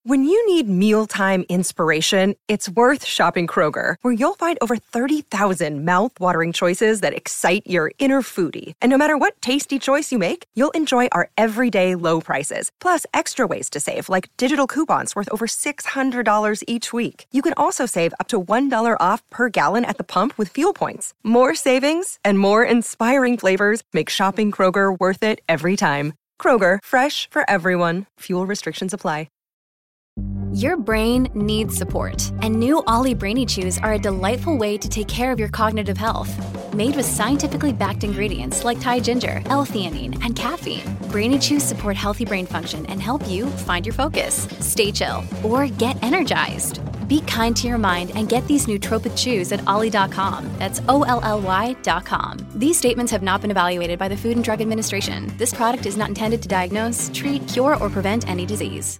When you need mealtime inspiration, it's worth shopping Kroger, where you'll find over 30,000 mouth-watering choices that excite your inner foodie. And no matter what tasty choice you make, you'll enjoy our everyday low prices, plus extra ways to save, like digital coupons worth over $600 each week. You can also save up to $1 off per gallon at the pump with fuel points. More savings and more inspiring flavors make shopping Kroger worth it every time. Kroger, fresh for everyone. Fuel restrictions apply. Your brain needs support, and new Ollie Brainy Chews are a delightful way to take care of your cognitive health. Made with scientifically backed ingredients like Thai ginger, L-theanine, and caffeine, Brainy Chews support healthy brain function and help you find your focus, stay chill, or get energized. Be kind to your mind and get these nootropic chews at ollie.com. That's OLLY.com. These statements have not been evaluated by the Food and Drug Administration. This product is not intended to diagnose, treat, cure, or prevent any disease.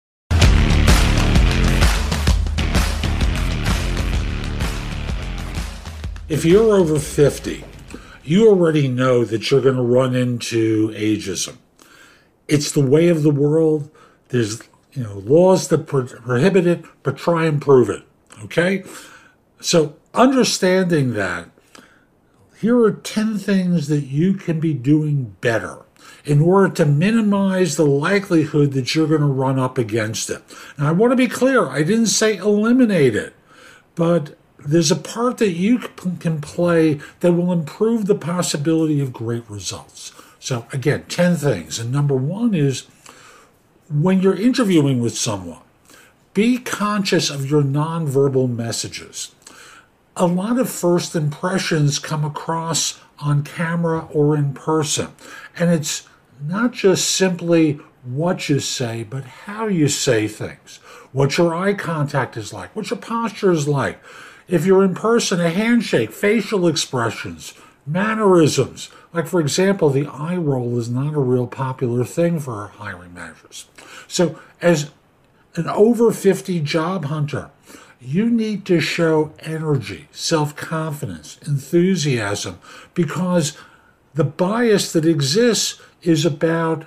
If you're over 50, you already know that you're going to run into ageism. It's the way of the world. There's laws that prohibit it, but try and prove it. Okay? So understanding that, here are 10 things that you can be doing better in order to minimize the likelihood that you're going to run up against it. Now, I want to be clear. I didn't say eliminate it, but there's a part that you can play that will improve the possibility of great results. So again, 10 things. And number one is, when you're interviewing with someone, be conscious of your nonverbal messages. A lot of first impressions come across on camera or in person. And it's not just simply what you say, but how you say things. What your eye contact is like, what your posture is like. If you're in person, a handshake, facial expressions, mannerisms. Like, for example, the eye roll is not a real popular thing for hiring managers. So as an over 50 job hunter, you need to show energy, self-confidence, enthusiasm, because the bias that exists is about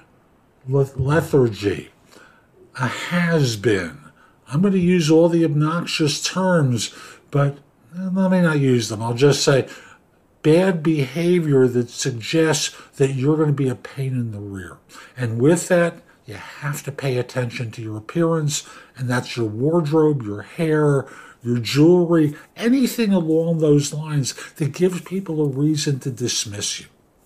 lethargy, a has-been. I'm going to use all the obnoxious terms, but let me not use them. I'll just say bad behavior that suggests that you're going to be a pain in the rear. And with that, you have to pay attention to your appearance, and that's your wardrobe, your hair, your jewelry, anything along those lines that gives people a reason to dismiss you.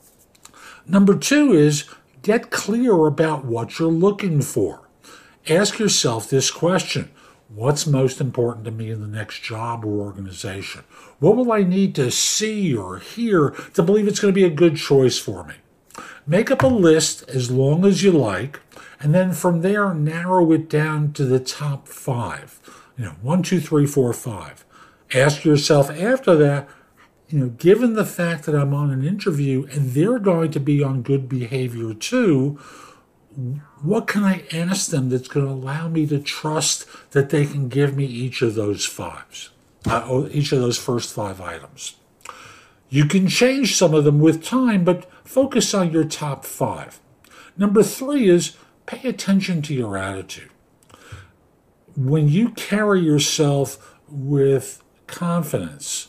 Number two is get clear about what you're looking for. Ask yourself this question. What's most important to me in the next job or organization? What will I need to see or hear to believe it's going to be a good choice for me? Make up a list as long as you like, and then from there narrow it down to the top 5. 1, 2, 3, 4, 5. Ask yourself after that, given the fact that I'm on an interview and they're going to be on good behavior too, what can I ask them that's going to allow me to trust that they can give me each of those each of those first 5 items? You can change some of them with time, but focus on your top 5. Number 3 is pay attention to your attitude. When you carry yourself with confidence,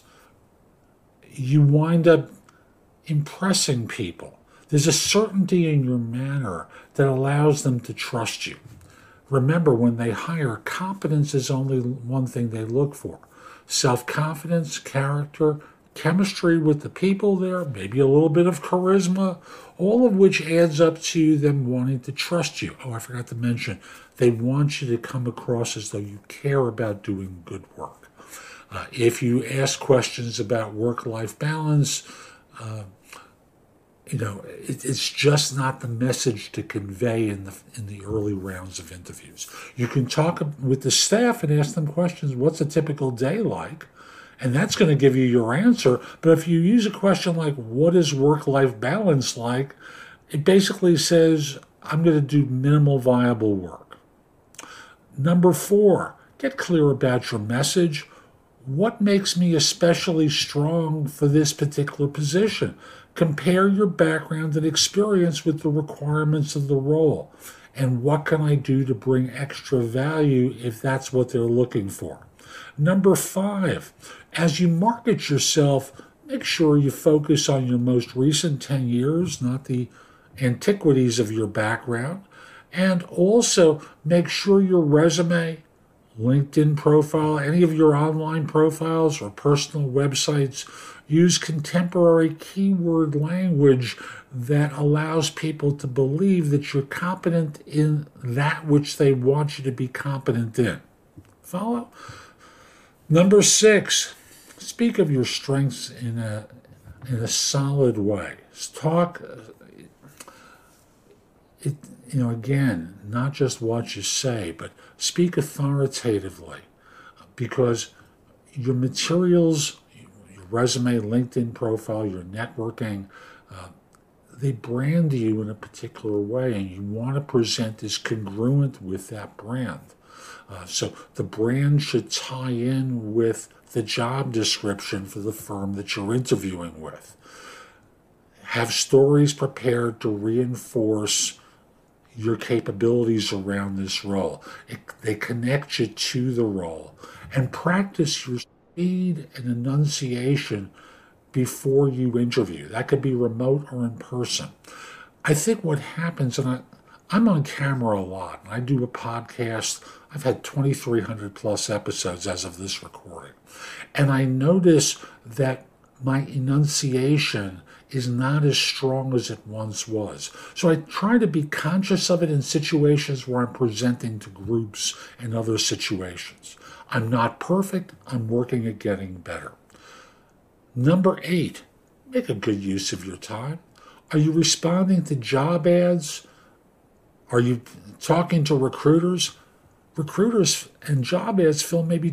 you wind up impressing people. There's a certainty in your manner that allows them to trust you. Remember, when they hire, competence is only one thing they look for. Self-confidence, character, chemistry with the people there, maybe a little bit of charisma, all of which adds up to them wanting to trust you. Oh, I forgot to mention, they want you to come across as though you care about doing good work. If you ask questions about work-life balance, it's just not the message to convey in the early rounds of interviews. You can talk with the staff and ask them questions. What's a typical day like? And that's going to give you your answer. But if you use a question like, what is work-life balance like? It basically says, I'm going to do minimal viable work. Number 4, get clear about your message. What makes me especially strong for this particular position? Compare your background and experience with the requirements of the role. And what can I do to bring extra value if that's what they're looking for? Number 5, as you market yourself, make sure you focus on your most recent 10 years, not the antiquities of your background. And also make sure your resume, LinkedIn profile, any of your online profiles or personal websites use contemporary keyword language that allows people to believe that you're competent in that which they want you to be competent in. Follow? Number 6, speak of your strengths in a solid way. Talk, again, not just what you say, but speak authoritatively, because your materials, your resume, LinkedIn profile, your networking, they brand you in a particular way, and you want to present as congruent with that brand. So the brand should tie in with the job description for the firm that you're interviewing with. Have stories prepared to reinforce your capabilities around this role. They connect you to the role. And practice your speed and enunciation before you interview. That could be remote or in person. I think what happens, and I'm on camera a lot, and I do a podcast. I've had 2,300 plus episodes as of this recording. And I notice that my enunciation is not as strong as it once was. So I try to be conscious of it in situations where I'm presenting to groups and other situations. I'm not perfect. I'm working at getting better. Number 8, make a good use of your time. Are you responding to job ads? Are you talking to recruiters? Recruiters and job ads fill maybe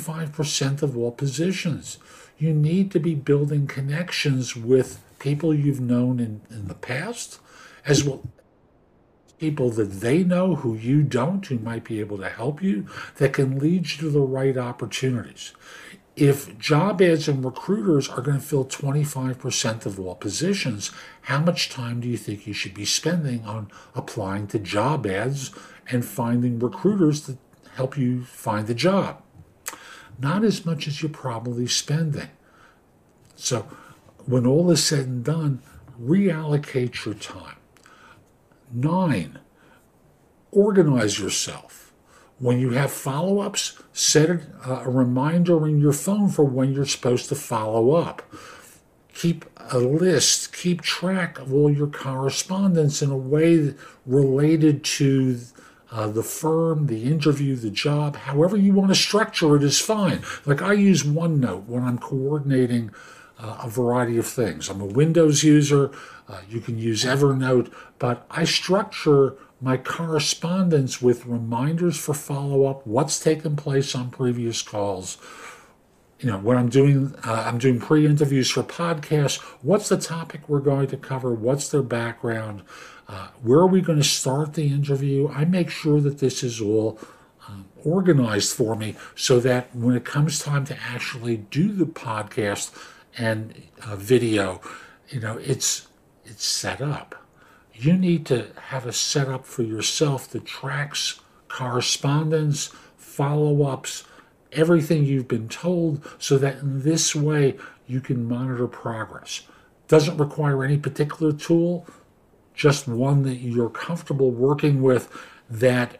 25% of all positions. You need to be building connections with people you've known in the past, as well as people that they know who you don't, who might be able to help you, that can lead you to the right opportunities. If job ads and recruiters are going to fill 25% of all positions, how much time do you think you should be spending on applying to job ads and finding recruiters to help you find a job? Not as much as you're probably spending. So when all is said and done, reallocate your time. 9, organize yourself. When you have follow-ups, set a reminder in your phone for when you're supposed to follow up. Keep a list, keep track of all your correspondence in a way related to the firm, the interview, the job. However you want to structure it is fine. Like I use OneNote when I'm coordinating a variety of things. I'm a Windows user. You can use Evernote, but I structure my correspondence with reminders for follow-up, what's taken place on previous calls. When I'm doing pre-interviews for podcasts, what's the topic we're going to cover? What's their background? Where are we going to start the interview? I make sure that this is all organized for me so that when it comes time to actually do the podcast and video, it's set up. You need to have a setup for yourself that tracks correspondence, follow-ups, everything you've been told, so that in this way you can monitor progress. Doesn't require any particular tool, just one that you're comfortable working with, that,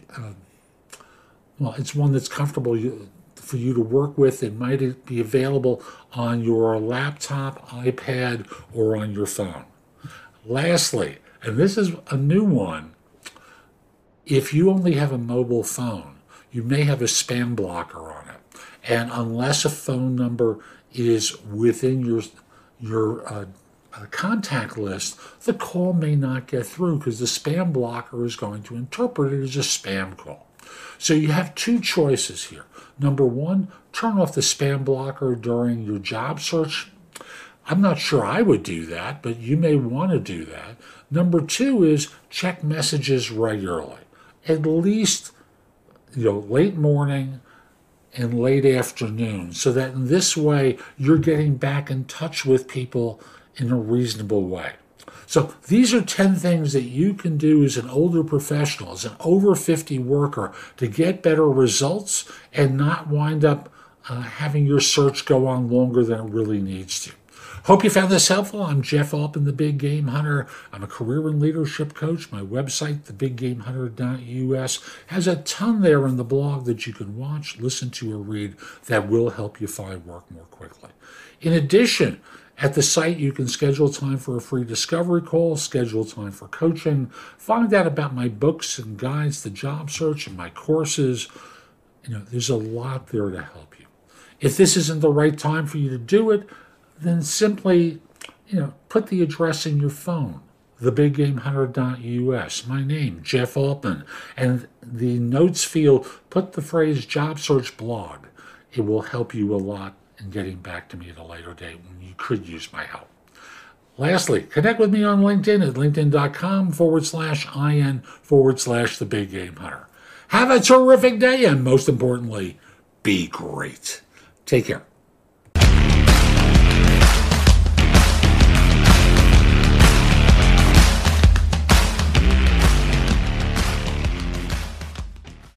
it's one that's comfortable for you to work with. It might be available on your laptop, iPad, or on your phone. Lastly, and this is a new one, if you only have a mobile phone, you may have a spam blocker on it. And unless a phone number is within your contact list, the call may not get through because the spam blocker is going to interpret it as a spam call. So you have 2 choices here. Number 1, turn off the spam blocker during your job search. I'm not sure I would do that, but you may want to do that. Number 2 is check messages regularly, at least late morning and late afternoon, so that in this way you're getting back in touch with people in a reasonable way. So these are 10 things that you can do as an older professional, as an over 50 worker, to get better results and not wind up having your search go on longer than it really needs to. Hope you found this helpful. I'm Jeff Altman, the Big Game Hunter. I'm a career and leadership coach. My website, thebiggamehunter.us, has a ton there in the blog that you can watch, listen to, or read that will help you find work more quickly. In addition, at the site, you can schedule time for a free discovery call, schedule time for coaching, find out about my books and guides to job search and my courses. There's a lot there to help you. If this isn't the right time for you to do it, then simply, put the address in your phone, thebiggamehunter.us, my name, Jeff Altman, and the notes field, put the phrase job search blog. It will help you a lot in getting back to me at a later date when you could use my help. Lastly, connect with me on LinkedIn at linkedin.com/IN/The Big Game Hunter. Have a terrific day, and most importantly, be great. Take care.